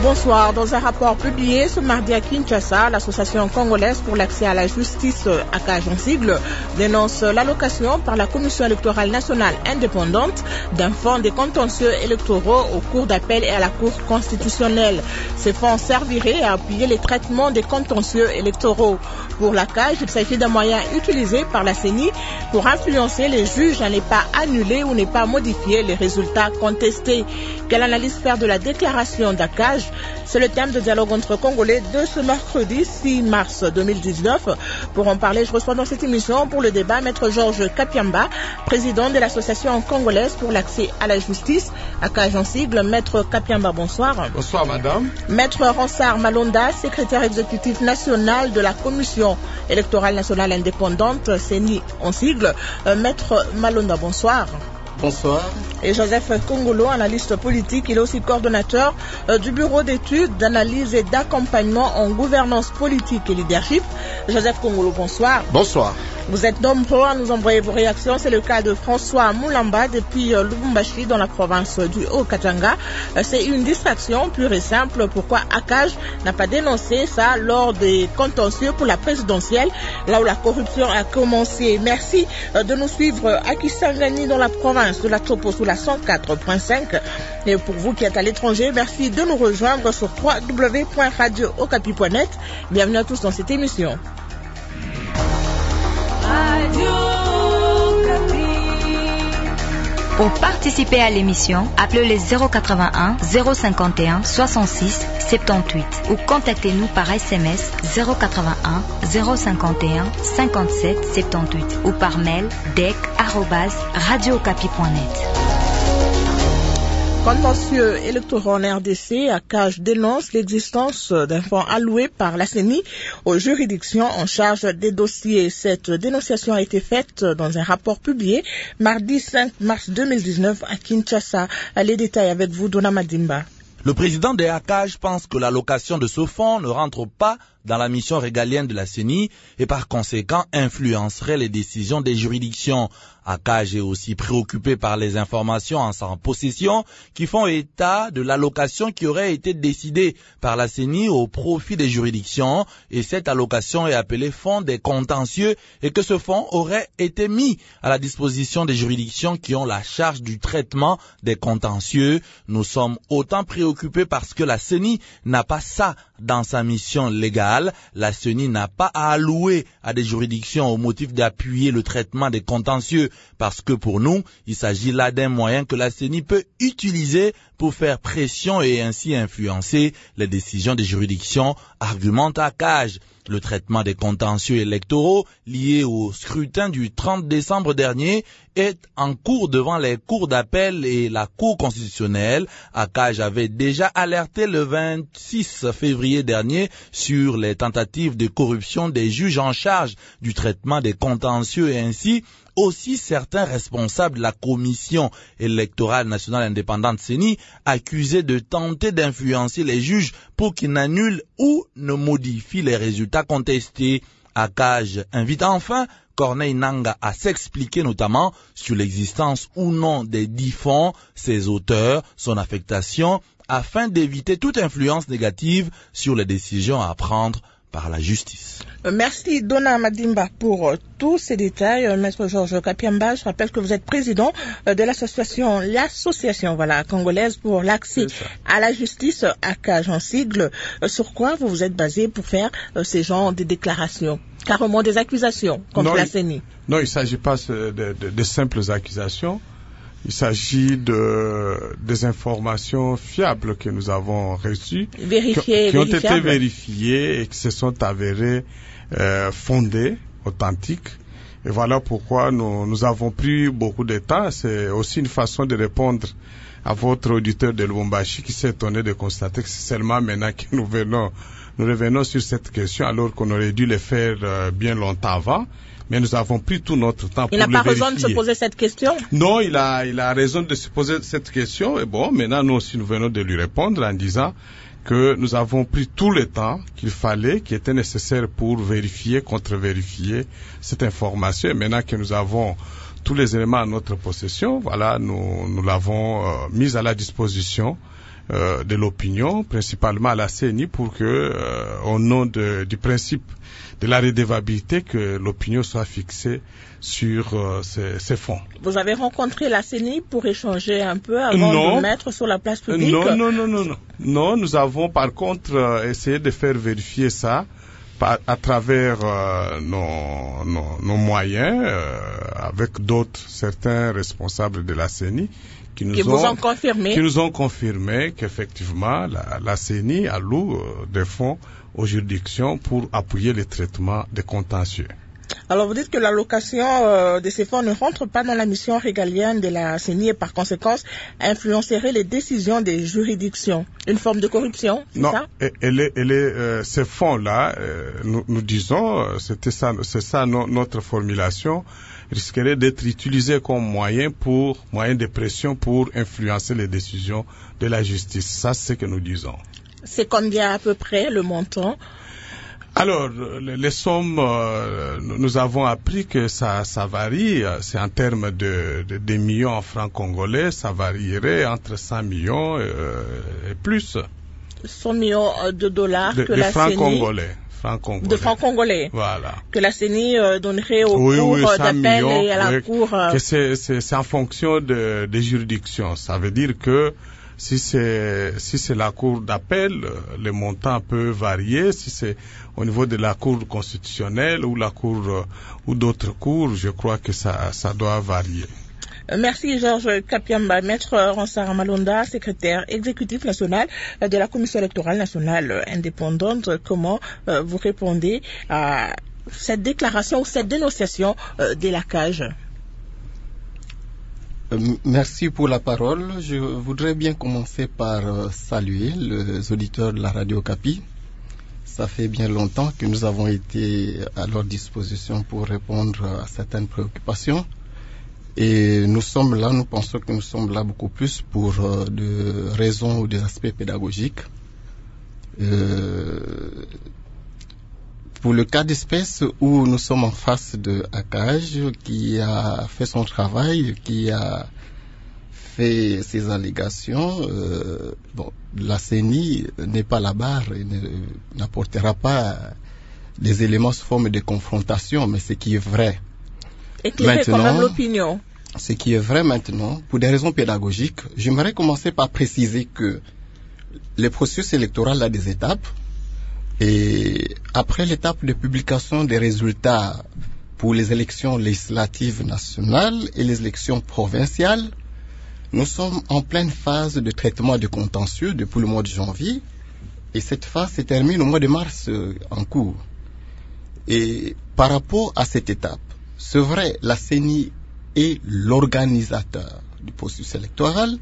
Bonsoir. Dans un rapport publié ce mardi à Kinshasa, l'Association congolaise pour l'accès à la justice, ACAJ en sigle, dénonce l'allocation par la Commission électorale nationale indépendante d'un fonds de contentieux électoraux aux cours d'appel et à la Cour constitutionnelle. Ces fonds serviraient à appuyer les traitements des contentieux électoraux. Pour l'ACAJ, il s'agit d'un moyen utilisé par la CENI pour influencer les juges à ne pas annuler ou ne pas modifier les résultats contestés. Quelle analyse faire de la déclaration d'ACAJ? C'est le thème de dialogue entre Congolais de ce mercredi 6 mars 2019. Pour en parler, je reçois dans cette émission pour le débat Maître Georges Kapiamba, président de l'Association congolaise pour l'accès à la justice, ACAJ en sigle. Maître Kapiamba, bonsoir. Bonsoir, madame. Maître Ronsard Malonda, secrétaire exécutif national de la Commission électorale nationale indépendante, CENI en sigle. Maître Malonda, bonsoir. Bonsoir. Et Joseph Kongolo, analyste politique, il est aussi coordonnateur du bureau d'études, d'analyse et d'accompagnement en gouvernance politique et leadership. Joseph Kongolo, bonsoir. Bonsoir. Vous êtes nombreux à nous envoyer vos réactions. C'est le cas de François Moulamba depuis Lubumbashi dans la province du Haut-Katanga. C'est une distraction pure et simple. Pourquoi ACAJ n'a pas dénoncé ça lors des contentieux pour la présidentielle, là où la corruption a commencé? Merci de nous suivre à Kisangani dans la province de la Chopo sous la 104.5. Et pour vous qui êtes à l'étranger, merci de nous rejoindre sur www.radiookapi.net. Bienvenue à tous dans cette émission. Pour participer à l'émission, appelez les 081 051 66 78 ou contactez-nous par SMS 081 051 57 78 ou par mail dec@radiookapi.net. Contentieux électoraux en RDC, ACAJ dénonce l'existence d'un fonds alloué par la CENI aux juridictions en charge des dossiers. Cette dénonciation a été faite dans un rapport publié mardi 5 mars 2019 à Kinshasa. Les détails avec vous, Dona Madimba. Le président de ACAJ pense que l'allocation de ce fonds ne rentre pas dans la mission régalienne de la CENI et par conséquent influencerait les décisions des juridictions. ACAJ est aussi préoccupé par les informations en sa possession qui font état de l'allocation qui aurait été décidée par la CENI au profit des juridictions, et cette allocation est appelée fonds des contentieux et que ce fonds aurait été mis à la disposition des juridictions qui ont la charge du traitement des contentieux. Nous sommes autant préoccupés parce que la CENI n'a pas ça dans sa mission légale. La CENI n'a pas à allouer à des juridictions au motif d'appuyer le traitement des contentieux, parce que pour nous, il s'agit là d'un moyen que la CENI peut utiliser pour faire pression et ainsi influencer les décisions des juridictions, argumente ACAJ. Le traitement des contentieux électoraux liés au scrutin du 30 décembre dernier est en cours devant les cours d'appel et la Cour constitutionnelle. ACAJ avait déjà alerté le 26 février dernier sur les tentatives de corruption des juges en charge du traitement des contentieux et ainsi aussi certains responsables de la Commission électorale nationale indépendante CENI accusés de tenter d'influencer les juges pour qu'ils n'annulent ou ne modifient les résultats contestés. ACAJ invite enfin Corneille Nangaa à s'expliquer notamment sur l'existence ou non des 10 fonds, ses auteurs, son affectation, afin d'éviter toute influence négative sur les décisions à prendre par la justice. Merci Dona Madimba pour tous ces détails. Maître Georges Kapiamba, je rappelle que vous êtes président de l'association congolaise pour l'accès à la justice, ACAJ en sigle. Sur quoi vous vous êtes basé pour faire ces genres de déclarations, carrément des accusations contre la CENI? Non, il ne s'agit pas de simples accusations. Il s'agit des informations fiables que nous avons reçues, qui ont été vérifiées et qui se sont avérées fondées, authentiques. Et voilà pourquoi nous avons pris beaucoup de temps. C'est aussi une façon de répondre à votre auditeur de Lubumbashi qui s'est étonné de constater que c'est seulement maintenant que nous revenons sur cette question alors qu'on aurait dû le faire bien longtemps avant. Mais nous avons pris tout notre temps pour le vérifier. Il n'a pas raison de se poser cette question? Non, il a raison de se poser cette question. Et bon, maintenant, nous aussi, nous venons de lui répondre en disant que nous avons pris tout le temps qu'il fallait, qui était nécessaire pour vérifier, contre-vérifier cette information. Et maintenant que nous avons tous les éléments à notre possession, voilà, nous l'avons mise à la disposition de l'opinion, principalement à la CENI, pour que, au nom du principe de la redevabilité, que l'opinion soit fixée sur ces fonds. Vous avez rencontré la CENI pour échanger un peu avant de mettre sur la place publique? Non, nous avons par contre essayé de faire vérifier ça à travers nos moyens, avec certains responsables de la CENI qui nous ont confirmé qu'effectivement la CENI alloue des fonds aux juridictions pour appuyer les traitements des contentieux. Alors vous dites que l'allocation de ces fonds ne rentre pas dans la mission régalienne de la CENI et par conséquent influencerait les décisions des juridictions. Une forme de corruption, c'est ça? Non, ces fonds-là, nous disons, c'est ça notre formulation, risquerait d'être utilisé comme moyen de pression pour influencer les décisions de la justice. Ça, c'est ce que nous disons. C'est combien à peu près le montant? Alors, les sommes, nous avons appris que ça varie. C'est en termes de millions en francs congolais, ça varierait entre 100 millions et plus. 100 millions de dollars que la francs CENI... congolais. De francs congolais. Voilà. Que la CENI donnerait au cours d'appel et à la cour. Que c'est en fonction des juridictions. Ça veut dire que si c'est la cour d'appel, le montant peut varier. Si c'est au niveau de la cour constitutionnelle ou la cour ou d'autres cours, je crois que ça doit varier. Merci Georges Kapiamba, maître Ronsard Malonda, secrétaire exécutif national de la Commission électorale nationale indépendante. Comment vous répondez à cette déclaration ou cette dénonciation de la CAJ? Merci pour la parole. Je voudrais bien commencer par saluer les auditeurs de la Radio Capi. Ça fait bien longtemps que nous avons été à leur disposition pour répondre à certaines préoccupations. Et nous pensons que nous sommes là beaucoup plus pour des raisons ou des aspects pédagogiques. Pour le cas d'espèce où nous sommes en face de ACAJ qui a fait son travail, qui a fait ses allégations, la CENI n'est pas la barre et n'apportera pas des éléments sous forme de confrontation, mais ce qui est vrai. Éclairez quand même l'opinion. Ce qui est vrai maintenant, pour des raisons pédagogiques, j'aimerais commencer par préciser que le processus électoral a des étapes. Et après l'étape de publication des résultats pour les élections législatives nationales et les élections provinciales, nous sommes en pleine phase de traitement de contentieux depuis le mois de janvier. Et cette phase se termine au mois de mars en cours. Et par rapport à cette étape, c'est vrai, la CENI est l'organisateur du processus électoral.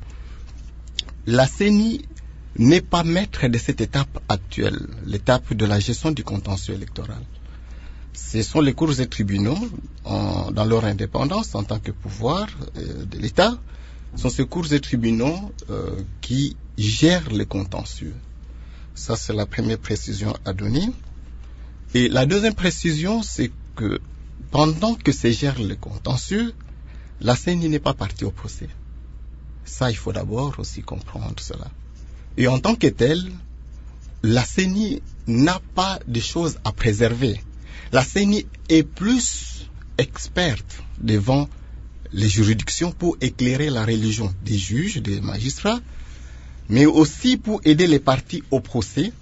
La CENI n'est pas maître de cette étape actuelle, l'étape de la gestion du contentieux électoral. Ce sont les cours et tribunaux, dans leur indépendance en tant que pouvoir de l'État, sont ces cours et tribunaux qui gèrent les contentieux. Ça, c'est la première précision à donner. Et la deuxième précision, c'est que pendant que se gèrent les contentieux, la CENI n'est pas partie au procès. Ça, il faut d'abord aussi comprendre cela. Et en tant que telle, la CENI n'a pas de choses à préserver. La CENI est plus experte devant les juridictions pour éclairer la religion des juges, des magistrats, mais aussi pour aider les parties au procès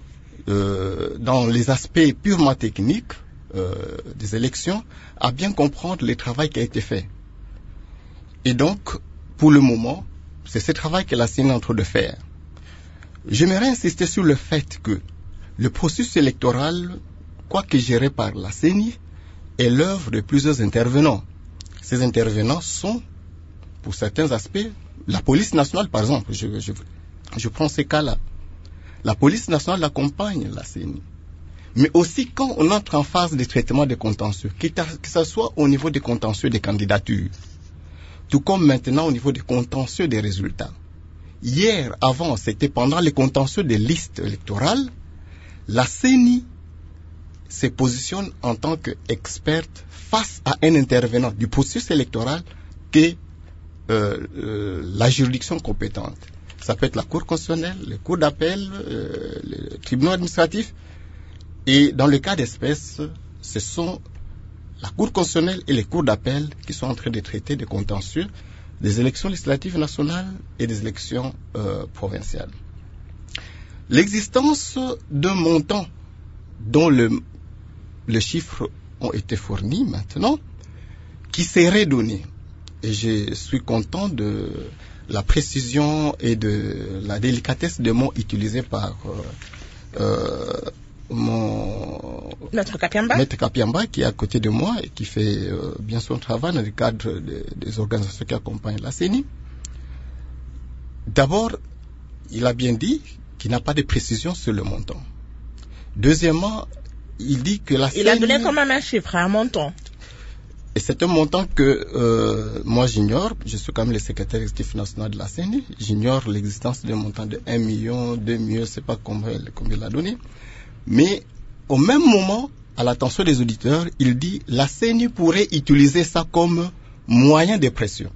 dans les aspects purement techniques des élections, à bien comprendre le travail qui a été fait. Et donc, pour le moment, c'est ce travail que la CENI est en train de faire. J'aimerais insister sur le fait que le processus électoral, quoique géré par la CENI, est l'œuvre de plusieurs intervenants. Ces intervenants sont, pour certains aspects, la police nationale, par exemple. Je prends ces cas-là. La police nationale accompagne la CENI. Mais aussi quand on entre en phase de traitement des contentieux, que ce soit au niveau des contentieux des candidatures, tout comme maintenant au niveau des contentieux des résultats. Hier, avant, c'était pendant les contentieux des listes électorales, la CENI se positionne en tant qu'experte face à un intervenant du processus électoral qui est la juridiction compétente. Ça peut être la Cour constitutionnelle, les cours d'appel, les tribunaux administratifs. Et dans le cas d'espèce, ce sont la Cour constitutionnelle et les cours d'appel qui sont en train de traiter des contentieux des élections législatives nationales et des élections provinciales. L'existence d'un montant dont les chiffres ont été fournis maintenant, qui serait donné. Et je suis content de la précision et de la délicatesse des mots utilisés par mon Maître Kapiamba qui est à côté de moi et qui fait bien son travail dans le cadre des organisations qui accompagnent la CENI. D'abord, il a bien dit qu'il n'a pas de précision sur le montant. Deuxièmement, il dit que la CENI... Il a donné quand même un chiffre, un montant. Et c'est un montant que moi j'ignore. Je suis quand même le secrétaire exécutif national de la CENI. J'ignore l'existence d'un montant de 1 million, 2 millions, je ne sais pas combien il a donné. Mais au même moment, à l'attention des auditeurs, il dit la CENI pourrait utiliser ça comme moyen de pression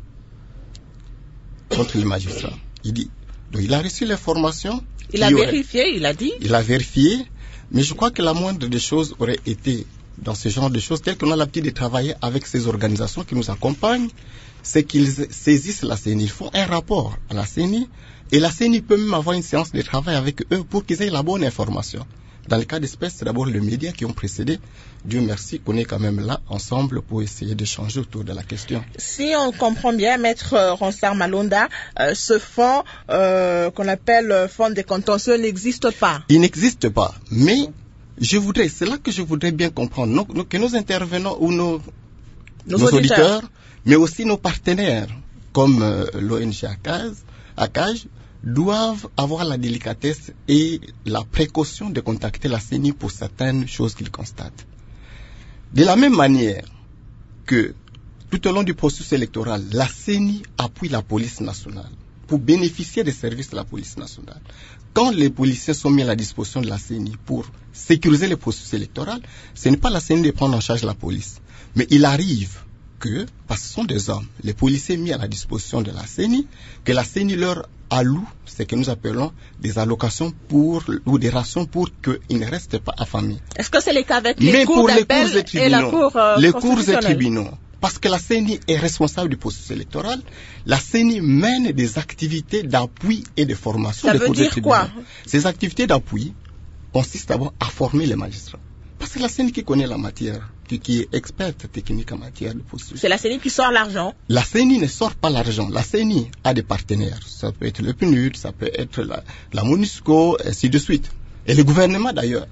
contre les magistrats. Il dit, donc il a reçu l'information. Il a vérifié, il a dit. Il a vérifié, mais je crois que la moindre des choses aurait été, dans ce genre de choses, tel qu'on a l'habitude de travailler avec ces organisations qui nous accompagnent, c'est qu'ils saisissent la CENI. Ils font un rapport à la CENI, et la CENI peut même avoir une séance de travail avec eux pour qu'ils aient la bonne information. Dans le cas d'espèce, c'est d'abord les médias qui ont précédé. Dieu merci qu'on est quand même là, ensemble, pour essayer d'échanger autour de la question. Si on comprend bien, Maître Ronsard Malonda, ce fonds qu'on appelle fonds de contentieux n'existe pas. Il n'existe pas, mais c'est là que je voudrais bien comprendre, que nos intervenants ou nos auditeurs, mais aussi nos partenaires, comme l'ONG ACAJ, doivent avoir la délicatesse et la précaution de contacter la CENI pour certaines choses qu'ils constatent. De la même manière que tout au long du processus électoral, la CENI appuie la police nationale pour bénéficier des services de la police nationale. Quand les policiers sont mis à la disposition de la CENI pour sécuriser le processus électoral, ce n'est pas la CENI de prendre en charge la police. Mais il arrive que, parce que ce sont des hommes, les policiers mis à la disposition de la CENI, que la CENI leur alloue ce que nous appelons des allocations ou des rations pour qu'ils ne restent pas affamés. Est-ce que c'est le cas avec les cours d'appel et la cour les cours et tribunaux, parce que la CENI est responsable du processus électoral, la CENI mène des activités d'appui et de formation des cours et tribunaux. Ça veut dire quoi? Ces activités d'appui consistent d'abord à former les magistrats. Parce que la CENI qui connaît la matière, qui est experte technique en matière de processus. C'est la CENI qui sort l'argent. La CENI ne sort pas l'argent. La CENI a des partenaires. Ça peut être le PNUD, ça peut être la MONUSCO, ainsi de suite. Et le gouvernement d'ailleurs.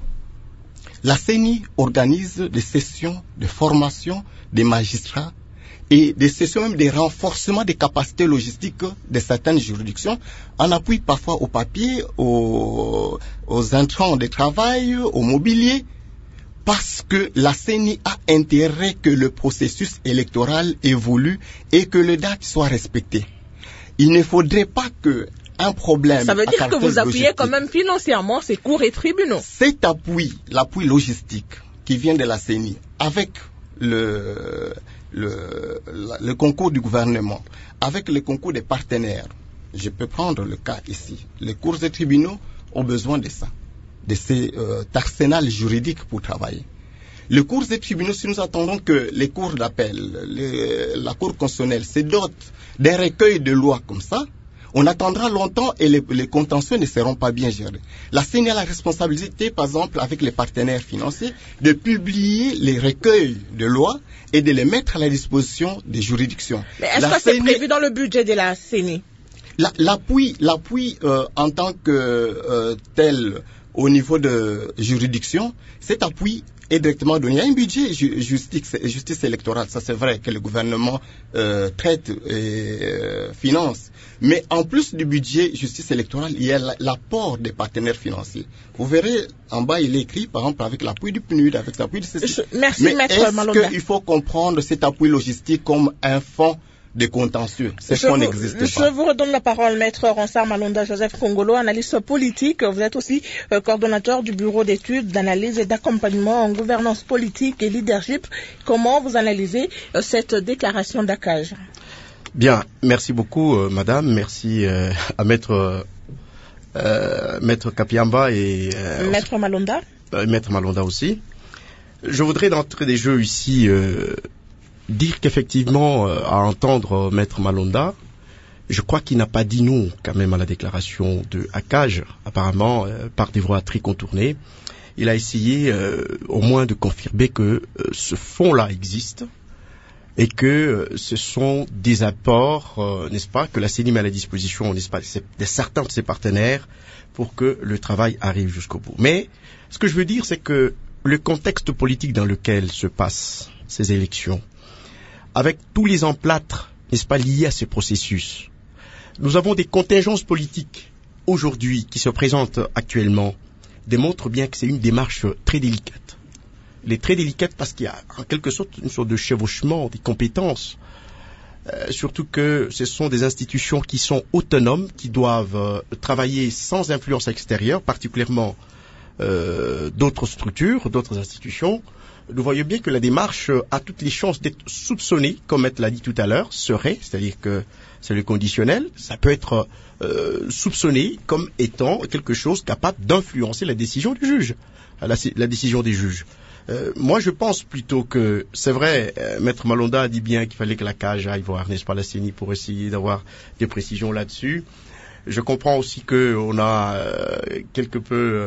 La CENI organise des sessions de formation des magistrats et des sessions même de renforcement des capacités logistiques de certaines juridictions, en appui parfois au papier, aux intrants de travail, au mobilier, parce que la CENI a intérêt que le processus électoral évolue et que les dates soient respectées. Il ne faudrait pas que un problème... Ça veut dire que vous appuyez quand même financièrement ces cours et tribunaux. Cet appui, l'appui logistique qui vient de la CENI, avec le concours du gouvernement, avec le concours des partenaires, je peux prendre le cas ici. Les cours et tribunaux ont besoin de ça, de cet arsenal juridique pour travailler. Les cours et tribunaux, si nous attendons que les cours d'appel, la Cour constitutionnelle se dote d'un recueil de lois comme ça, on attendra longtemps et les contentieux ne seront pas bien gérés. La CENI a la responsabilité, par exemple, avec les partenaires financiers, de publier les recueils de lois et de les mettre à la disposition des juridictions. Mais est-ce que c'est prévu dans le budget de la CENI? L'appui en tant que tel au niveau de juridiction, cet appui est directement donné. Il y a un budget justice électorale, ça c'est vrai que le gouvernement traite et finance. Mais en plus du budget justice électorale, il y a l'apport des partenaires financiers. Vous verrez, en bas, il est écrit, par exemple, avec l'appui du PNUD, avec l'appui du CCI. Merci, mais Maître Malonda. Est-ce qu'il faut comprendre cet appui logistique comme un fonds de contentieux? C'est ce qu'on n'existe pas. Je vous redonne la parole, Maître Ronsard Malonda Joseph Kongolo, analyste politique. Vous êtes aussi coordonnateur du bureau d'études, d'analyse et d'accompagnement en gouvernance politique et leadership. Comment vous analysez cette déclaration d'ACAJ? Bien, merci beaucoup, madame. Merci à Maître Kapiamba et Maître Malonda. Maître Malonda aussi. Je voudrais d'entrée des jeux ici dire qu'effectivement, à entendre Maître Malonda, je crois qu'il n'a pas dit non quand même à la déclaration de ACAJ, apparemment par des voies très contournées. Il a essayé au moins de confirmer que ce fonds-là existe et que ce sont des apports, n'est-ce pas, que la CENI met à la disposition, n'est-ce pas, de certains de ses partenaires pour que le travail arrive jusqu'au bout. Mais ce que je veux dire, c'est que le contexte politique dans lequel se passent ces élections, avec tous les emplâtres, n'est-ce pas, liés à ce processus, nous avons des contingences politiques aujourd'hui qui se présentent actuellement, démontrent bien que c'est une démarche très délicate. Elle est très délicate parce qu'il y a en quelque sorte une sorte de chevauchement des compétences, surtout que ce sont des institutions qui sont autonomes, qui doivent travailler sans influence extérieure, particulièrement d'autres structures, d'autres institutions. Nous voyons bien que la démarche a toutes les chances d'être soupçonnée, comme elle l'a dit tout à l'heure, c'est-à-dire que c'est le conditionnel, ça peut être soupçonné comme étant quelque chose capable d'influencer la décision du juge, la décision des juges. Moi, je pense plutôt que, c'est vrai, Maître Malonda a dit bien qu'il fallait que la CAJ aille voir, n'est-ce pas, la CENI pour essayer d'avoir des précisions là-dessus. Je comprends aussi que on a quelque peu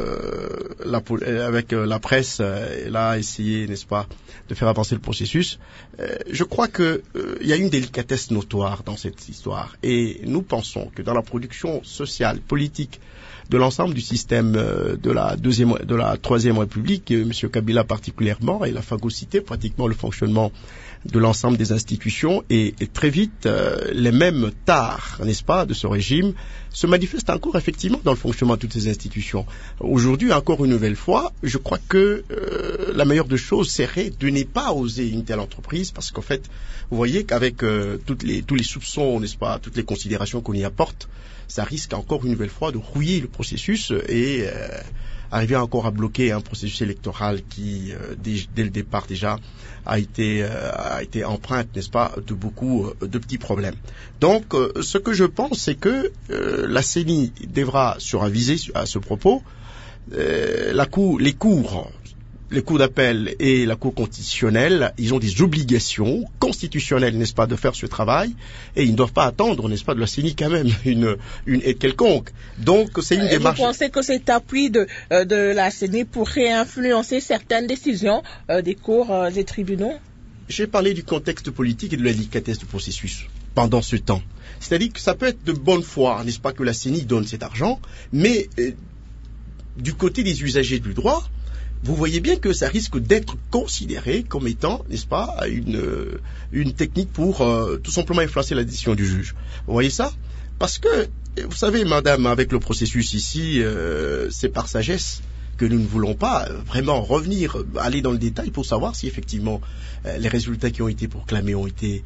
avec la presse là essayé, n'est-ce pas, de faire avancer le processus. Je crois que il y a une délicatesse notoire dans cette histoire et nous pensons que dans la production sociale, politique de l'ensemble du système de la Troisième République, M. Kabila particulièrement, il a phagocyté pratiquement le fonctionnement de l'ensemble des institutions et très vite les mêmes tares, n'est-ce pas, de ce régime se manifestent encore effectivement dans le fonctionnement de toutes ces institutions. Aujourd'hui, encore une nouvelle fois, je crois que la meilleure des choses serait de ne pas oser une telle entreprise parce qu'en fait, vous voyez qu'avec tous les soupçons, n'est-ce pas, toutes les considérations qu'on y apporte, ça risque encore une nouvelle fois de rouiller le processus et arriver encore à bloquer un processus électoral qui, dès le départ déjà, a été empreinte, n'est-ce pas, de beaucoup de petits problèmes. Donc, ce que je pense, c'est que la CENI devra suraviser à ce propos. Les cours d'appel et la Cour constitutionnelle, ils ont des obligations constitutionnelles, n'est-ce pas, de faire ce travail, et ils ne doivent pas attendre, n'est-ce pas, de la CENI quand même une aide quelconque. Donc c'est une démarche. Vous pensez que cet appui de la CENI pourrait influencer certaines décisions des cours et tribunaux? J'ai parlé du contexte politique et de la délicatesse du processus pendant ce temps. C'est-à-dire que ça peut être de bonne foi, n'est-ce pas, que la CENI donne cet argent, mais du côté des usagers du droit, vous voyez bien que ça risque d'être considéré comme étant, n'est-ce pas, une technique pour tout simplement influencer la décision du juge. Vous voyez ça? Parce que, vous savez, madame, avec le processus ici, c'est par sagesse que nous ne voulons pas vraiment revenir, aller dans le détail pour savoir si effectivement les résultats qui ont été proclamés ont été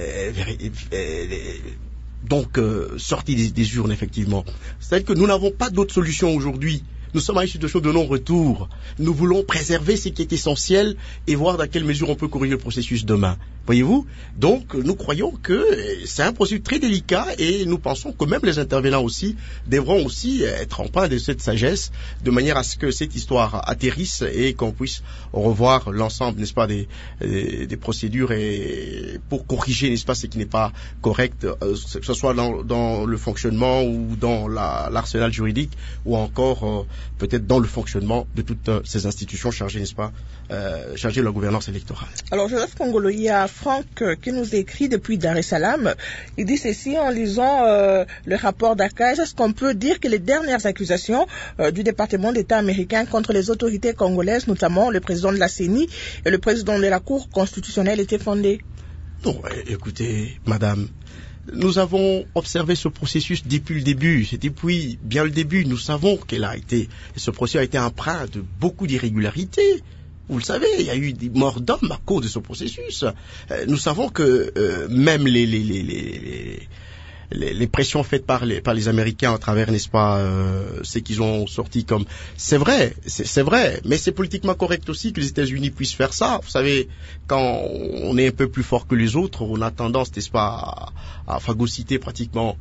sortis des urnes, effectivement. C'est-à-dire que nous n'avons pas d'autre solution aujourd'hui. Nous sommes à une situation de non-retour. Nous voulons préserver ce qui est essentiel et voir dans quelle mesure on peut corriger le processus demain. Voyez-vous? Donc, nous croyons que c'est un processus très délicat et nous pensons que même les intervenants aussi devront aussi être empreints de cette sagesse de manière à ce que cette histoire atterrisse et qu'on puisse revoir l'ensemble, n'est-ce pas, des procédures et pour corriger, n'est-ce pas, ce qui n'est pas correct, que ce soit dans le fonctionnement ou dans l'arsenal juridique ou encore peut-être dans le fonctionnement de toutes ces institutions chargées, n'est-ce pas, chargées de la gouvernance électorale. Alors, Joseph Kongolo, il y a Franck qui nous écrit depuis Dar es Salaam. Il dit ceci en lisant le rapport d'ACAJ. Est-ce qu'on peut dire que les dernières accusations du département d'État américain contre les autorités congolaises, notamment le président de la CENI et le président de la Cour constitutionnelle, étaient fondées? Non, écoutez, madame, nous avons observé ce processus depuis le début. C'est depuis bien le début. Nous savons ce processus a été empreint de beaucoup d'irrégularités. Vous le savez, il y a eu des morts d'hommes à cause de ce processus. Nous savons que même les les pressions faites par les Américains à travers, n'est-ce pas, ce qu'ils ont sorti comme... C'est vrai, mais c'est politiquement correct aussi que les États-Unis puissent faire ça. Vous savez, quand on est un peu plus fort que les autres, on a tendance, n'est-ce pas, à phagocyter pratiquement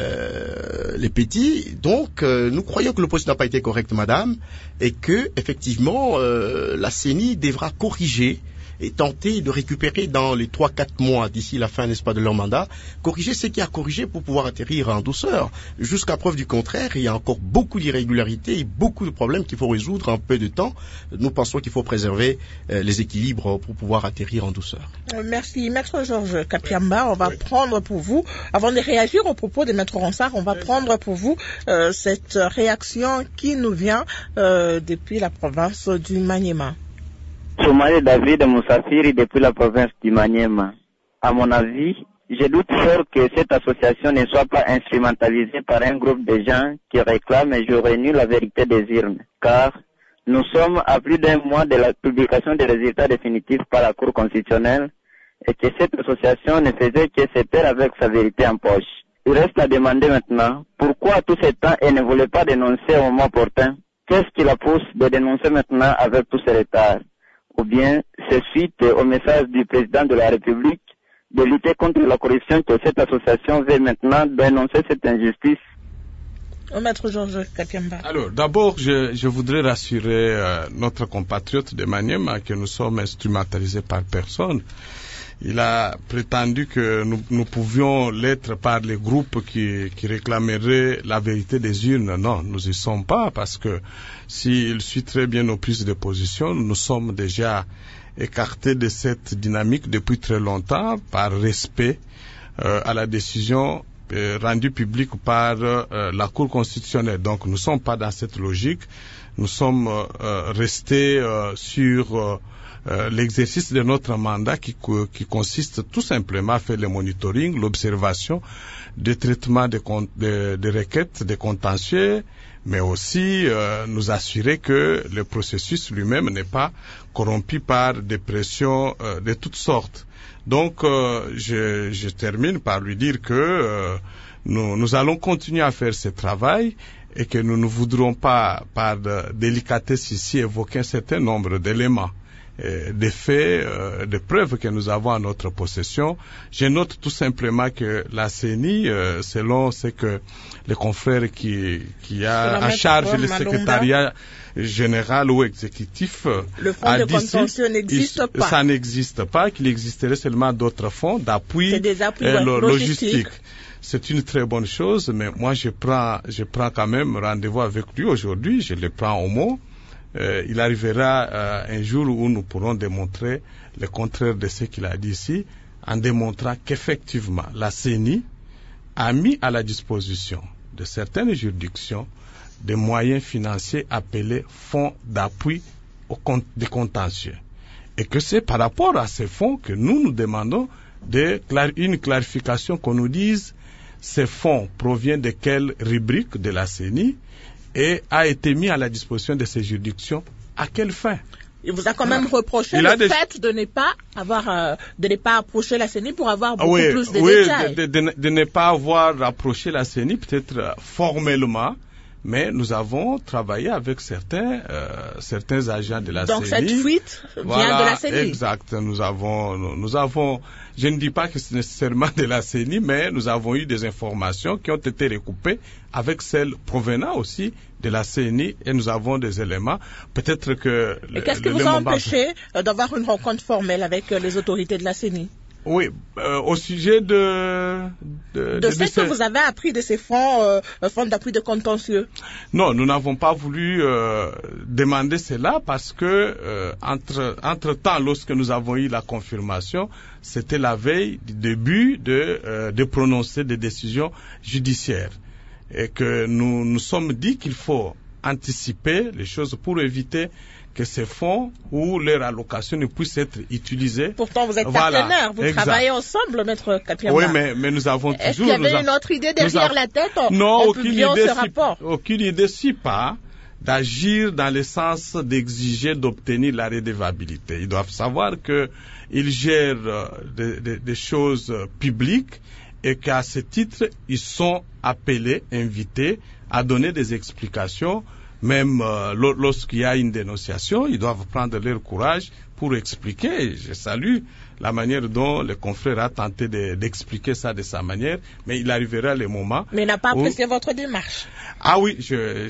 les petits. Donc, nous croyons que le poste n'a pas été correct, madame, et que, effectivement, la CENI devra corriger et tenter de récupérer dans les 3-4 mois d'ici la fin, n'est-ce pas, de leur mandat, corriger ce qui a corrigé pour pouvoir atterrir en douceur. Jusqu'à preuve du contraire, il y a encore beaucoup d'irrégularités et beaucoup de problèmes qu'il faut résoudre en peu de temps. Nous pensons qu'il faut préserver les équilibres pour pouvoir atterrir en douceur. Merci. Maître Georges Kapiamba, on va prendre pour vous, avant de réagir aux propos de Maître Ronsard, on va prendre pour vous cette réaction qui nous vient depuis la province du Maniema. Soumari David Moussafiri depuis la province du Maniema. À mon avis, je doute fort que cette association ne soit pas instrumentalisée par un groupe de gens qui réclament et jour et nuit la vérité des urnes. Car nous sommes à plus d'un mois de la publication des résultats définitifs par la Cour constitutionnelle et que cette association ne faisait que se taire avec sa vérité en poche. Il reste à demander maintenant pourquoi tout ce temps elle ne voulait pas dénoncer au moment opportun. Qu'est-ce qui la pousse de dénoncer maintenant avec tout ce retard? Ou bien c'est suite au message du président de la République de lutter contre la corruption que cette association veut maintenant dénoncer cette injustice. Maître Georges Kapiamba. Alors, d'abord, je voudrais rassurer notre compatriote de Maniema que nous sommes instrumentalisés par personne. Il a prétendu que nous pouvions l'être par les groupes qui réclameraient la vérité des urnes. Non, nous y sommes pas, parce que s'il suit très bien nos prises de position, nous sommes déjà écartés de cette dynamique depuis très longtemps par respect à la décision rendue publique par la Cour constitutionnelle. Donc nous ne sommes pas dans cette logique. Nous sommes restés sur l'exercice de notre mandat qui consiste tout simplement à faire le monitoring, l'observation, le traitement de requêtes, de contentieux, mais aussi nous assurer que le processus lui-même n'est pas corrompu par des pressions de toutes sortes. Donc je termine par lui dire que nous allons continuer à faire ce travail et que nous ne voudrons pas, par délicatesse ici, évoquer un certain nombre d'éléments, des faits, des preuves que nous avons à notre possession. Je note tout simplement que la CENI, selon ce que les confrères qui a en charge le secrétariat général ou exécutif le fonds de contentieux n'existe pas. Ça n'existe pas, qu'il existerait seulement d'autres fonds d'appui logistique. C'est une très bonne chose, mais moi je prends quand même rendez-vous avec lui aujourd'hui, je le prends au mot. Il arrivera un jour où nous pourrons démontrer le contraire de ce qu'il a dit ici, en démontrant qu'effectivement la CENI a mis à la disposition de certaines juridictions des moyens financiers appelés fonds d'appui des contentieux. Et que c'est par rapport à ces fonds que nous demandons une clarification, qu'on nous dise ces fonds proviennent de quelle rubrique de la CENI et a été mis à la disposition de ces juridictions à quelle fin. Il vous a quand même reproché le fait de ne pas approcher la CENI pour avoir beaucoup plus de détails. De ne pas avoir approché la CENI peut-être formellement, mais nous avons travaillé avec certains agents de la CENI. Donc cette fuite vient de la CENI. Exact. Nous avons, je ne dis pas que c'est nécessairement de la CENI, mais nous avons eu des informations qui ont été recoupées avec celles provenant aussi de la CENI et nous avons des éléments. Peut-être que... Et qu'est-ce qui vous a empêché d'avoir une rencontre formelle avec les autorités de la CENI? Oui, au sujet de ce que vous avez appris de ces fonds d'appui de contentieux. Non, nous n'avons pas voulu demander cela parce que entre temps, lorsque nous avons eu la confirmation, c'était la veille du début de prononcer des décisions judiciaires et que nous sommes dit qu'il faut anticiper les choses pour éviter que ces fonds ou leur allocation ne puissent être utilisés. Pourtant, vous êtes partenaires, vous travaillez ensemble, Maître Kapiamba. Oui, mais nous avons toujours... Est-ce qu'il y avait une autre idée derrière la tête en publiant ce rapport? Aucune idée, si pas d'agir dans le sens d'exiger, d'obtenir la redevabilité. Ils doivent savoir qu'ils gèrent des choses publiques et qu'à ce titre, ils sont appelés, invités à donner des explications. Même lorsqu'il y a une dénonciation, ils doivent prendre leur courage pour expliquer. Je salue la manière dont le confrère a tenté d'expliquer ça de sa manière, mais il arrivera le moment. Mais il n'a pas apprécié votre démarche. Ah oui,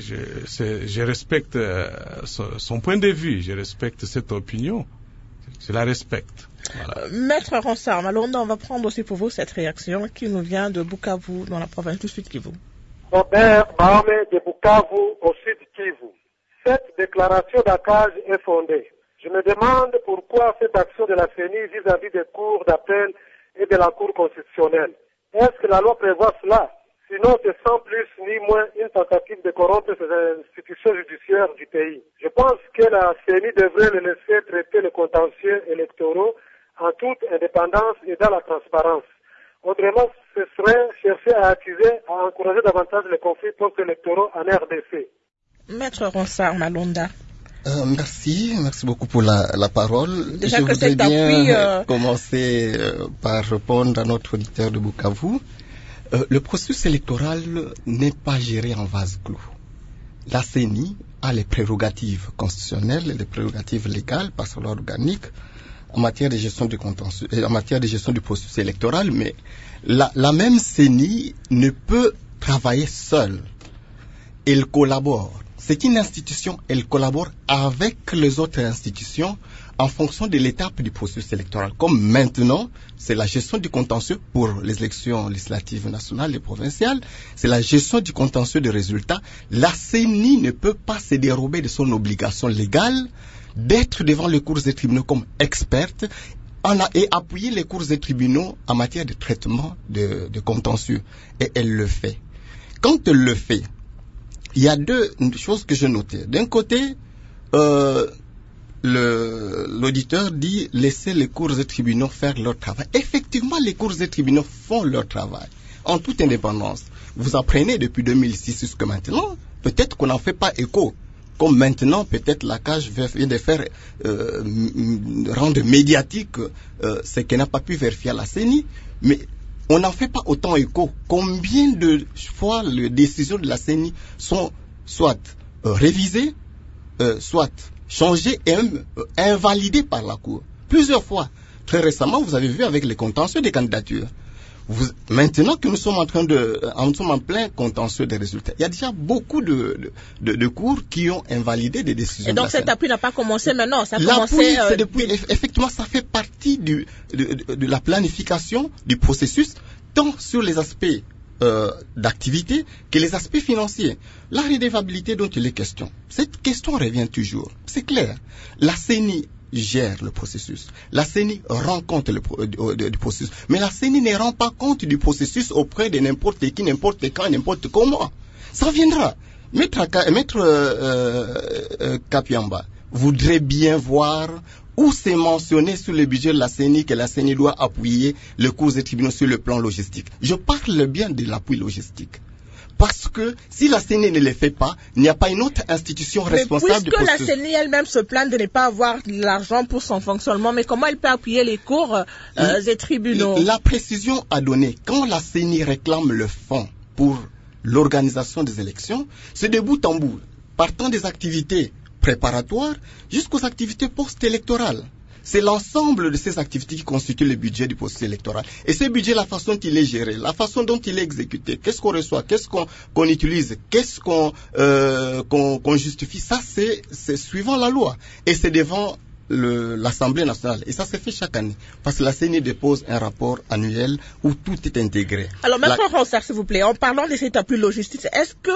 je respecte son point de vue, je respecte cette opinion, je la respecte. Voilà. Maître Ronsard Malonda, on va prendre aussi pour vous cette réaction qui nous vient de Bukavu, dans la province du Sud Kivu. Robert Bahame de Bukavu, au Sud Kivu. Cette déclaration d'Akaj est fondée. Je me demande pourquoi cette action de la CENI vis-à-vis des cours d'appel et de la Cour constitutionnelle. Est-ce que la loi prévoit cela? Sinon, c'est sans plus ni moins une tentative de corrompre ces institutions judiciaires du pays. Je pense que la CENI devrait le laisser traiter les contentieux électoraux en toute indépendance et dans la transparence. Autrement, ce serait chercher à attiser, à encourager davantage les conflits post-électoraux en RDC. Maître Ronsard Malonda. Merci beaucoup pour la parole. Déjà je voudrais bien commencer par répondre à notre auditeur de Bukavu. Le processus électoral n'est pas géré en vase clos. La CENI a les prérogatives constitutionnelles et les prérogatives légales par son loi organique en matière de gestion du contentieux, en matière de gestion du processus électoral, mais la même CENI ne peut travailler seule. Elle collabore. C'est une institution, elle collabore avec les autres institutions en fonction de l'étape du processus électoral. Comme maintenant, c'est la gestion du contentieux pour les élections législatives nationales et provinciales, c'est la gestion du contentieux des résultats. La CENI ne peut pas se dérober de son obligation légale d'être devant les cours des tribunaux comme experte et appuyer les cours des tribunaux en matière de traitement de contentieux. Et elle le fait. Quand elle le fait, il y a deux choses que je notais. D'un côté, l'auditeur dit laisser les cours des tribunaux faire leur travail. Effectivement, les cours des tribunaux font leur travail en toute indépendance. Vous apprenez depuis 2006 jusqu'à maintenant, peut-être qu'on n'en fait pas écho. Comme maintenant, peut-être la CAJ vient de faire rendre médiatique ce qu'elle n'a pas pu vérifier à la CENI, mais on n'en fait pas autant écho. Combien de fois les décisions de la CENI sont soit révisées, soit changées et invalidées par la Cour? Plusieurs fois. Très récemment, vous avez vu avec les contentieux des candidatures. Maintenant que nous sommes nous sommes en plein contentieux des résultats, il y a déjà beaucoup de cours qui ont invalidé des décisions. Et donc cet appui n'a pas commencé maintenant, ça a commencé effectivement, ça fait partie de la planification du processus, tant sur les aspects d'activité que les aspects financiers. La redevabilité dont il est question, cette question revient toujours. C'est clair. La CENI gère le processus. La CENI rend compte du processus. Mais la CENI ne rend pas compte du processus auprès de n'importe qui, n'importe quand, n'importe comment. Ça viendra. Maître Kapiamba voudrait bien voir où c'est mentionné sur le budget de la CENI que la CENI doit appuyer le cours des tribunaux sur le plan logistique. Je parle bien de l'appui logistique. Parce que si la CENI ne le fait pas, il n'y a pas une autre institution responsable du processus. Puisque la CENI elle-même se plaint de ne pas avoir l'argent pour son fonctionnement, mais comment elle peut appuyer les cours des tribunaux? La précision a donné, quand la CENI réclame le fonds pour l'organisation des élections, c'est de bout en bout, partant des activités préparatoires jusqu'aux activités post-électorales. C'est l'ensemble de ces activités qui constituent le budget du processus électoral. Et ce budget, la façon dont il est géré, la façon dont il est exécuté, qu'est-ce qu'on reçoit, qu'est-ce qu'on utilise, qu'est-ce qu'on justifie, ça c'est suivant la loi. Et c'est devant l'Assemblée nationale. Et ça se fait chaque année. Parce que la CENI dépose un rapport annuel où tout est intégré. Alors, Maître Ronsard, s'il vous plaît, en parlant de cet appui logistique, est-ce que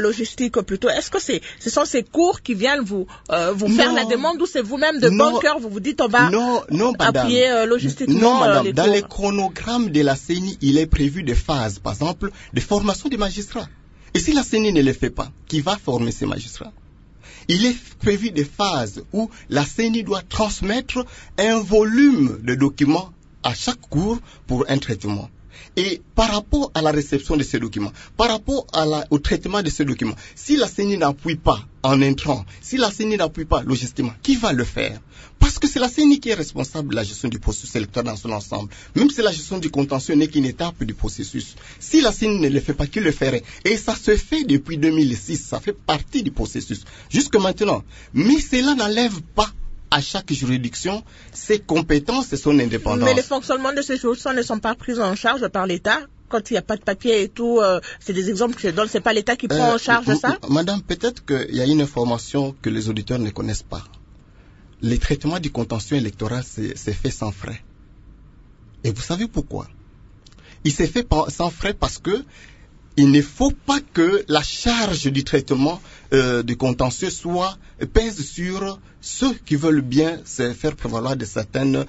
ce sont ces cours qui viennent vous faire la demande ou c'est vous-même de bon cœur, vous vous dites on va appuyer logistiquement non, madame, les dans cours? les chronogrammes de la CENI, il est prévu des phases, par exemple, de formation des magistrats. Et si la CENI ne le fait pas, qui va former ces magistrats? Il est prévu des phases où la CENI doit transmettre un volume de documents à chaque cours pour un traitement. Et par rapport à la réception de ces documents, par rapport au traitement de ces documents, si la CENI n'appuie pas en intrant, si la CENI n'appuie pas logistiquement, qui va le faire? Parce que c'est la CENI qui est responsable de la gestion du processus électoral dans son ensemble. Même si la gestion du contentieux n'est qu'une étape du processus. Si la CENI ne le fait pas, qui le ferait? Et ça se fait depuis 2006, ça fait partie du processus. Jusque maintenant. Mais cela n'enlève pas à chaque juridiction ses compétences et son indépendance. Mais les fonctionnements de ces juridictions ne sont pas pris en charge par l'État? Quand il n'y a pas de papier et tout, c'est des exemples que je donne, c'est pas l'État qui prend en charge ça? Madame, peut-être qu'il y a une information que les auditeurs ne connaissent pas. Les traitements du contentieux électoral, c'est fait sans frais. Et vous savez pourquoi? Il s'est fait sans frais parce que il ne faut pas que la charge du traitement du contentieux pèse sur ceux qui veulent bien se faire prévaloir de certains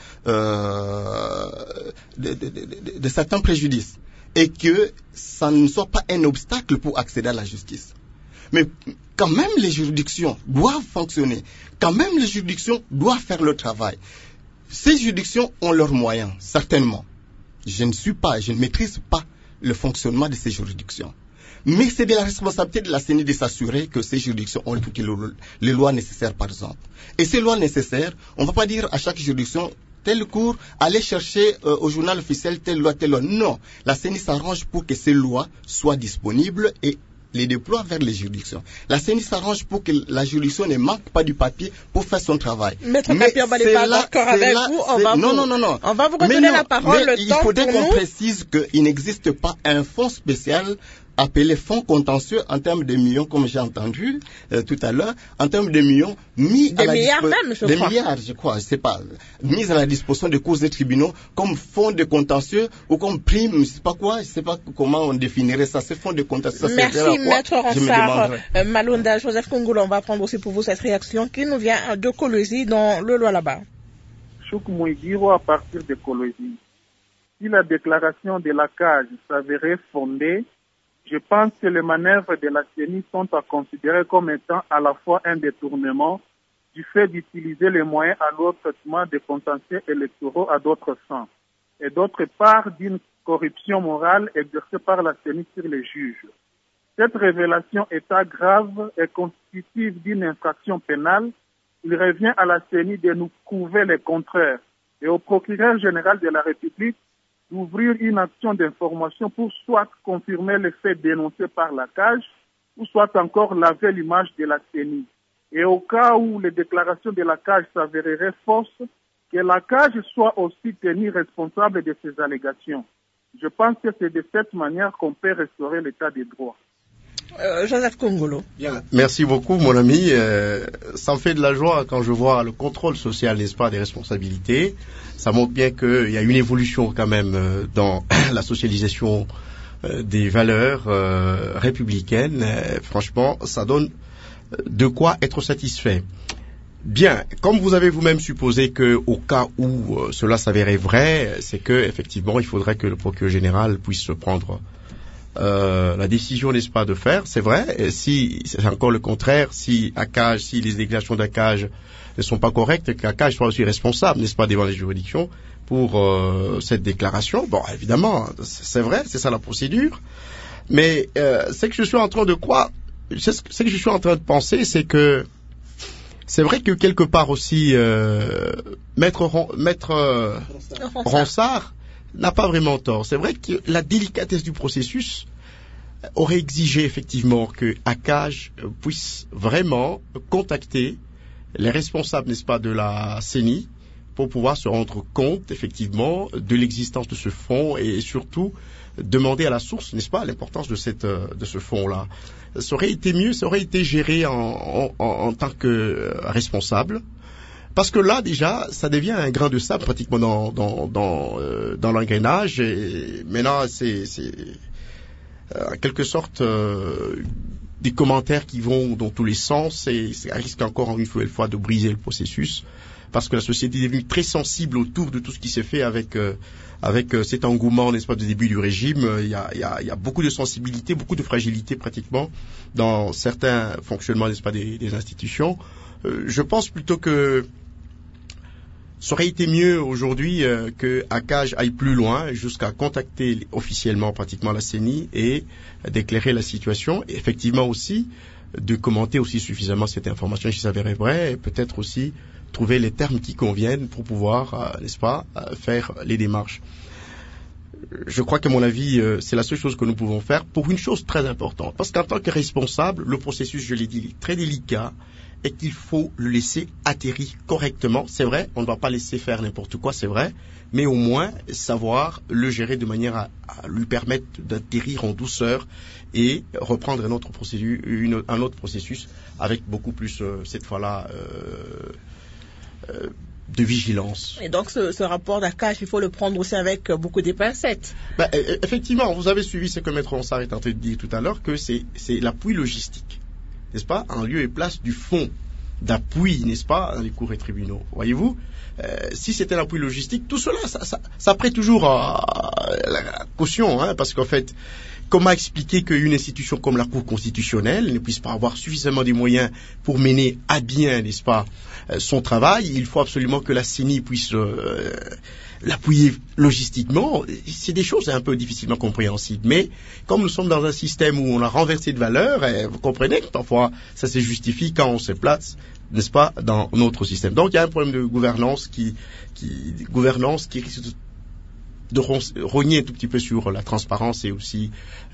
préjudices et que ça ne soit pas un obstacle pour accéder à la justice. Mais quand même les juridictions doivent fonctionner, quand même les juridictions doivent faire le travail. Ces juridictions ont leurs moyens, certainement. Je ne maîtrise pas le fonctionnement de ces juridictions. Mais c'est de la responsabilité de la CENI de s'assurer que ces juridictions ont toutes les lois nécessaires, par exemple. Et ces lois nécessaires, on ne va pas dire à chaque juridiction, telle cour, allez chercher au journal officiel telle loi, telle loi. Non, la CENI s'arrange pour que ces lois soient disponibles et les déploie vers les juridictions. La CENI s'arrange pour que la juridiction ne manque pas du papier pour faire son travail. Maître Papier, on va pas d'accord avec vous. On va vous redonner la parole. Il faudrait qu'on précise qu'il n'existe pas un fonds spécial appelé fonds contentieux en termes de millions, comme j'ai entendu tout à l'heure, en termes de millions mis à la disposition des milliards, je crois, je sais pas, mis à la disposition des cours et tribunaux comme fonds de contentieux ou comme prime, je sais pas quoi, je sais pas comment on définirait ça, ces fonds de contentieux. Merci, Maître Ronsard. Malonda, Joseph Kongolo, on va prendre aussi pour vous cette réaction qui nous vient de Kolwezi dans le Lualaba. Chouk Mouidiro à partir de Kolwezi. Si la déclaration de la CAGE s'avérait fondée, je pense que les manœuvres de la CENI sont à considérer comme étant à la fois un détournement du fait d'utiliser les moyens alloués au traitement des contentieux électoraux à d'autres fins, et d'autre part d'une corruption morale exercée par la CENI sur les juges. Cette révélation étant grave et constitutive d'une infraction pénale, il revient à la CENI de nous prouver le contraire et au procureur général de la République d'ouvrir une action d'information pour soit confirmer les faits dénoncés par la CAGE ou soit encore laver l'image de la CENI. Et au cas où les déclarations de la CAGE s'avéreraient fausses, que la CAGE soit aussi tenue responsable de ces allégations. Je pense que c'est de cette manière qu'on peut restaurer l'état des droits. Joseph Kongolo. Bien, merci beaucoup mon ami. Ça me fait de la joie quand je vois le contrôle social, n'est-ce pas, des responsabilités. Ça montre bien qu'il y a une évolution quand même dans la socialisation des valeurs républicaines. Franchement, ça donne de quoi être satisfait. Bien, comme vous avez vous-même supposé que au cas où cela s'avérait vrai, c'est que effectivement il faudrait que le procureur général puisse prendre la décision, n'est-ce pas, de faire, c'est vrai. Et si c'est encore le contraire, si les déclarations d'ACAGE ne sont pas correctes, qu'ACAGE soit aussi responsable, n'est-ce pas, devant les juridictions pour cette déclaration. Bon, évidemment, c'est vrai, c'est ça la procédure. Mais ce que je suis en train de penser, c'est que c'est vrai que quelque part aussi, Maître Ronsard n'a pas vraiment tort. C'est vrai que la délicatesse du processus aurait exigé effectivement que ACAGE puisse vraiment contacter les responsables, n'est-ce pas, de la CENI pour pouvoir se rendre compte effectivement de l'existence de ce fonds et surtout demander à la source, n'est-ce pas, l'importance de ce fonds-là. Ça aurait été mieux, ça aurait été géré en tant que responsable. Parce que là, déjà, ça devient un grain de sable pratiquement dans l'engrenage. Et maintenant, c'est en quelque sorte des commentaires qui vont dans tous les sens et ça risque encore une fois de briser le processus. Parce que la société est devenue très sensible autour de tout ce qui s'est fait avec cet engouement, n'est-ce pas, du début du régime. Il y a beaucoup de sensibilité, beaucoup de fragilité pratiquement dans certains fonctionnements, n'est-ce pas, des institutions. Je pense plutôt que Ça aurait été mieux aujourd'hui que ACAJ aille plus loin jusqu'à contacter officiellement pratiquement la CENI et d'éclairer la situation. Et effectivement aussi de commenter aussi suffisamment cette information si ça s'avérait vrai et peut-être aussi trouver les termes qui conviennent pour pouvoir, n'est-ce pas, faire les démarches. Je crois qu'à mon avis, c'est la seule chose que nous pouvons faire pour une chose très importante. Parce qu'en tant que responsable, le processus, je l'ai dit, est très délicat et qu'il faut le laisser atterrir correctement. C'est vrai, on ne doit pas laisser faire n'importe quoi, c'est vrai, mais au moins savoir le gérer de manière à lui permettre d'atterrir en douceur et reprendre un autre processus avec beaucoup plus, cette fois-là, de vigilance. Et donc ce rapport d'ACAJ, il faut le prendre aussi avec beaucoup de pincettes. Effectivement, vous avez suivi ce que Maître Ronsard est en train de dire tout à l'heure, que c'est l'appui logistique, n'est-ce pas, en lieu et place du fonds d'appui, n'est-ce pas, dans les cours et tribunaux. Voyez-vous, si c'était l'appui logistique, tout cela, ça prête toujours à la caution, hein, parce qu'en fait, comment expliquer qu'une institution comme la Cour constitutionnelle ne puisse pas avoir suffisamment de moyens pour mener à bien, n'est-ce pas, son travail? Il faut absolument que la CENI puisse l'appuyer logistiquement. C'est des choses un peu difficilement compréhensibles. Mais comme nous sommes dans un système où on a renversé de valeurs, vous comprenez que parfois ça se justifie quand on se place, n'est-ce pas, dans notre système. Donc il y a un problème de gouvernance qui risque de rogner un tout petit peu sur la transparence et aussi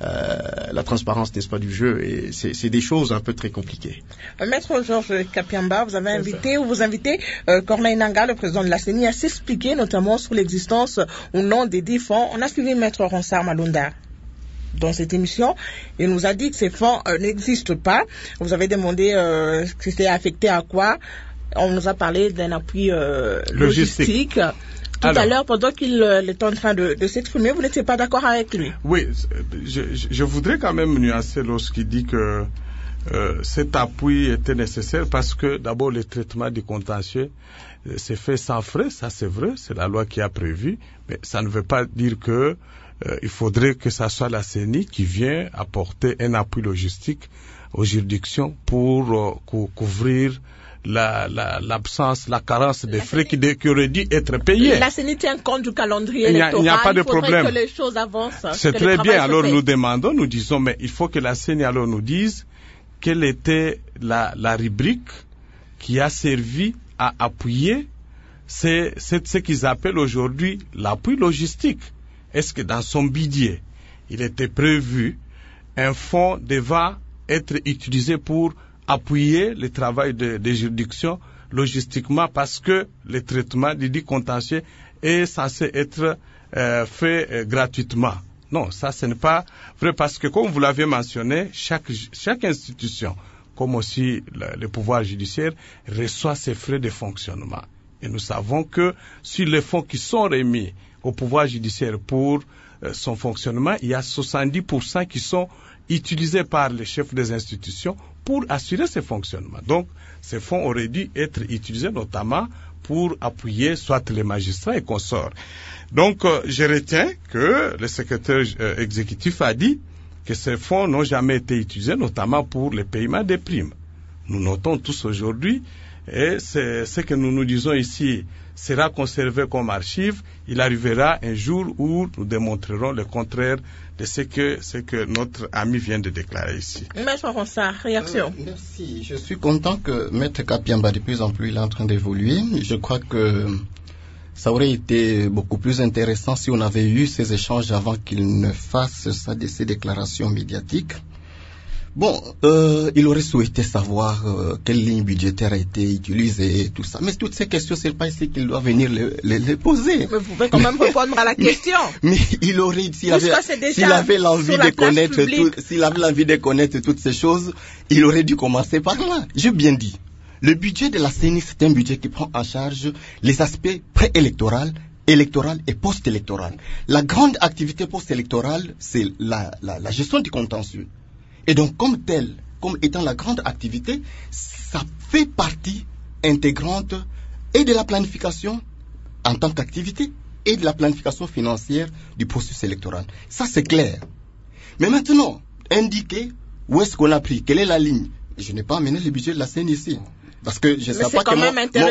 la transparence, n'est-ce pas, du jeu. Et c'est des choses un peu très compliquées. Maître Georges Kapiamba, vous invitez Corneille Nangaa, le président de la CENI, à s'expliquer notamment sur l'existence ou non des dits fonds. On a suivi Maître Ronsard Malunda dans cette émission. Il nous a dit que ces fonds n'existent pas. Vous avez demandé que c'était affecté à quoi. On nous a parlé d'un appui logistique. Tout à l'heure, pendant qu'il est en train de s'exprimer, vous n'étiez pas d'accord avec lui? Oui, je voudrais quand même nuancer lorsqu'il dit que cet appui était nécessaire parce que d'abord le traitement du contentieux c'est fait sans frais, ça c'est vrai, c'est la loi qui a prévu, mais ça ne veut pas dire que il faudrait que ça soit la CENI qui vient apporter un appui logistique aux juridictions pour couvrir l'absence, la carence des frais qui auraient dû être payés. La CENI tient compte du calendrier électoral. Il n'y a pas de problème. Que les choses avancent. C'est très bien. Alors nous disons, mais il faut que la CENI alors nous dise quelle était la rubrique qui a servi à appuyer c'est ce qu'ils appellent aujourd'hui l'appui logistique. Est-ce que dans son budget, il était prévu un fonds devant être utilisé pour appuyer le travail des juridictions logistiquement parce que le traitement du dit contentieux est censé être fait gratuitement. Non, ça ce n'est pas vrai parce que comme vous l'avez mentionné, chaque institution, comme aussi le pouvoir judiciaire, reçoit ses frais de fonctionnement. Et nous savons que sur les fonds qui sont remis au pouvoir judiciaire pour son fonctionnement, il y a 70% qui sont utilisés par les chefs des institutions pour assurer ce fonctionnement. Donc, ces fonds auraient dû être utilisés notamment pour appuyer soit les magistrats et consorts. Donc, je retiens que le secrétaire exécutif a dit que ces fonds n'ont jamais été utilisés, notamment pour le paiement des primes. Nous notons tous aujourd'hui, et c'est ce que nous disons ici, sera conservé comme archive. Il arrivera un jour où nous démontrerons le contraire de ce que notre ami vient de déclarer ici. Maître Ronsard, réaction. Merci. Je suis content que Maître Kapiamba, de plus en plus, il est en train d'évoluer. Je crois que ça aurait été beaucoup plus intéressant si on avait eu ces échanges avant qu'il ne fasse ces déclarations médiatiques. Bon, il aurait souhaité savoir quelle ligne budgétaire a été utilisée et tout ça. Mais toutes ces questions, c'est pas ici qu'il doit venir les poser. Mais vous pouvez quand même répondre à la question. Mais il aurait, s'il avait l'envie de connaître toutes ces choses, il aurait dû commencer par là. J'ai bien dit. Le budget de la CENI, c'est un budget qui prend en charge les aspects préélectoraux, électoral et post-électoral. La grande activité post-électorale, c'est la gestion du contentieux. Et donc, comme étant la grande activité, ça fait partie intégrante et de la planification en tant qu'activité et de la planification financière du processus électoral. Ça, c'est clair. Mais maintenant, indiquer où est-ce qu'on a pris, quelle est la ligne. Je n'ai pas amené le budget de la CENI ici. Parce que je ne sais pas que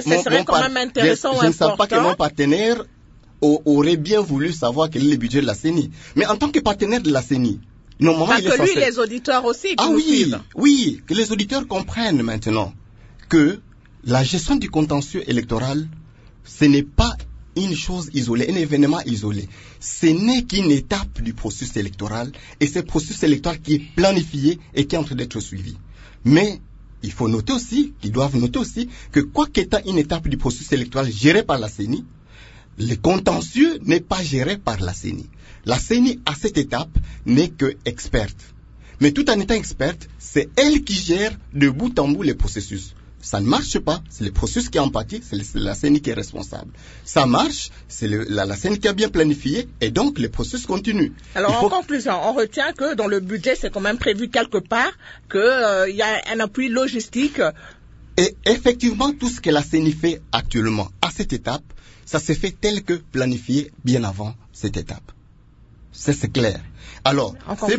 je ne sais pas que mon partenaire aurait bien voulu savoir quel est le budget de la CENI. Mais en tant que partenaire de la CENI, normalement, il est censé... lui, les auditeurs aussi qui nous suivent. Oui, que les auditeurs comprennent maintenant que la gestion du contentieux électoral, ce n'est pas une chose isolée, un événement isolé. Ce n'est qu'une étape du processus électoral, et c'est le processus électoral qui est planifié et qui est en train d'être suivi. Mais il faut noter aussi, qu'ils doivent noter aussi, que quoi qu'étant une étape du processus électoral gérée par la CENI, le contentieux n'est pas géré par la CENI. La CENI, à cette étape, n'est que experte. Mais tout en étant experte, c'est elle qui gère de bout en bout les processus. Ça ne marche pas, c'est le processus qui est en partie, c'est la CENI qui est responsable. Ça marche, c'est la CENI qui a bien planifié, et donc le processus continue. Alors en conclusion, on retient que dans le budget, c'est quand même prévu quelque part qu'il y a un appui logistique. Et effectivement, tout ce que la CENI fait actuellement à cette étape, ça s'est fait tel que planifié bien avant cette étape. C'est clair. Alors,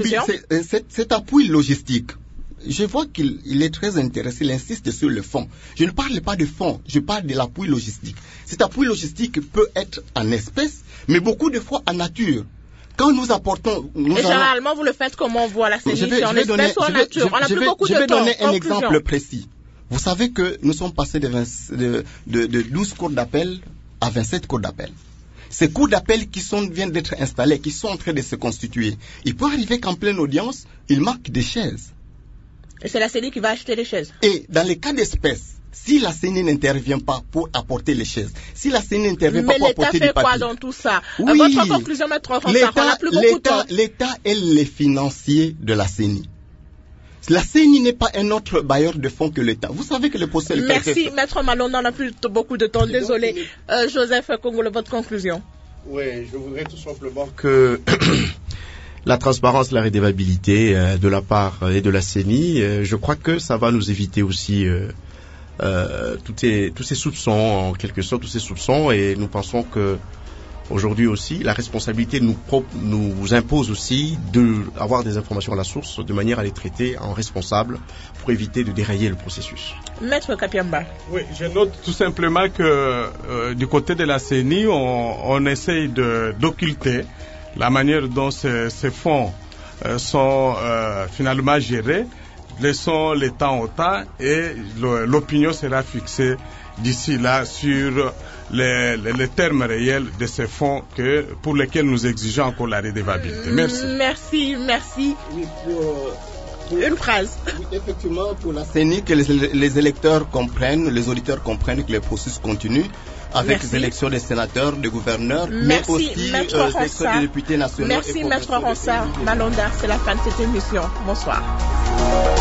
cet appui logistique, je vois qu'il est très intéressé, il insiste sur le fond. Je ne parle pas de fond, je parle de l'appui logistique. Cet appui logistique peut être en espèces, mais beaucoup de fois en nature. Quand nous apportons... généralement, vous le faites comment on voit la CENI, en espèces ou en nature? On n'a plus beaucoup de temps. Je vais donner un exemple précis. Vous savez que nous sommes passés de 12 cours d'appel à 27 cours d'appel. Ces cours d'appel qui viennent d'être installés, qui sont en train de se constituer, il peut arriver qu'en pleine audience, il manque des chaises. Et c'est la CENI qui va acheter les chaises. Et dans les cas d'espèce, si la CENI n'intervient pas pour apporter les chaises, si la CENI n'intervient pas pour apporter des papiers... Mais l'État fait quoi dans tout ça? Oui, votre conclusion, Maître Ronsard, on n'a plus beaucoup de temps. L'État est le financier de la CENI. La CENI n'est pas un autre bailleur de fonds que l'État. Vous savez que le procès... Merci, Maître Malonda, on n'a plus beaucoup de temps, désolé. Joseph Kongolo, votre conclusion? Oui, je voudrais tout simplement que... la transparence, la redevabilité de la part et de la CENI, je crois que ça va nous éviter aussi tous ces soupçons, en quelque sorte, tous ces soupçons, et nous pensons que aujourd'hui aussi, la responsabilité nous impose aussi d'avoir des informations à la source, de manière à les traiter en responsables pour éviter de dérailler le processus. Maître Kapiamba. Oui, je note tout simplement que du côté de la CENI, on essaye d'occulter la manière dont ces fonds sont finalement gérés. Laissons les temps au temps et l'opinion sera fixée d'ici là sur les termes réels de ces fonds pour lesquels nous exigeons encore la redevabilité. Merci. Merci. Oui, une phrase. Oui, effectivement, pour la CENI, que les électeurs comprennent, les auditeurs comprennent que le processus continue avec les élections des sénateurs, des gouverneurs, mais aussi des députés nationaux. Merci, Maître Ronsard. Malonda, c'est la fin de cette émission. Bonsoir.